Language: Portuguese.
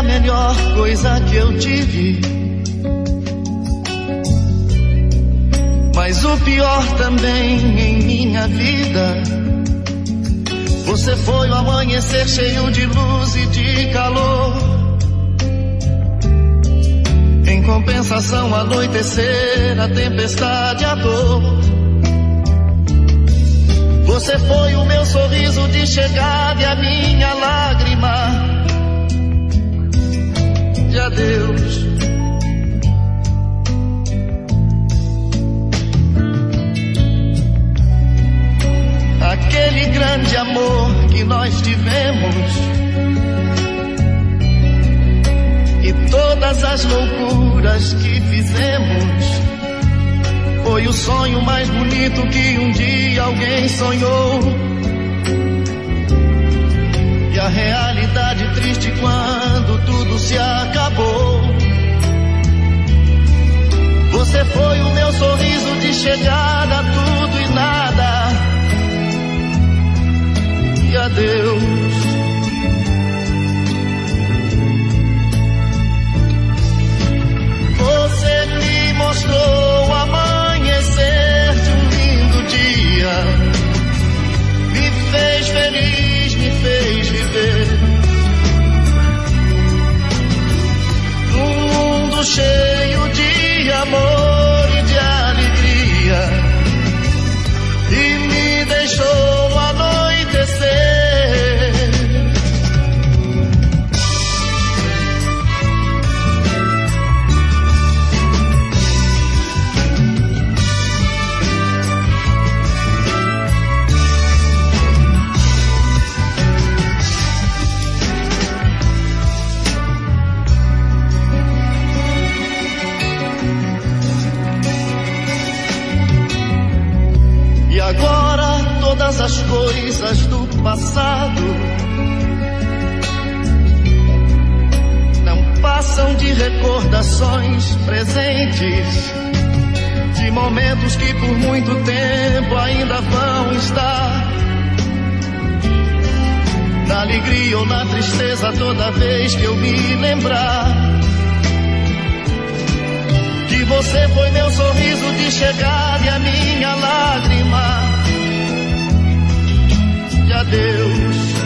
melhor coisa que eu tive, mas o pior também em minha vida. Você foi o amanhecer cheio de luz e de calor. Em compensação, anoitecer, a tempestade, a dor. Você foi o meu sorriso de chegada e a minha lágrima de adeus. Aquele grande amor que nós tivemos e todas as loucuras que fizemos foi o sonho mais bonito que um dia alguém sonhou. E a realidade triste quando tudo se acabou. Você foi o meu sorriso de chegada, tudo e nada. E adeus. Você me mostrou o amanhecer de um lindo dia, me fez feliz, me fez viver num mundo cheio de amor e de alegria, e me deixou anoitecer. Agora todas as coisas do passado não passam de recordações presentes, de momentos que por muito tempo ainda vão estar. Na alegria ou na tristeza, toda vez que eu me lembrar que você foi meu sorriso de chegada e a minha lágrima de adeus.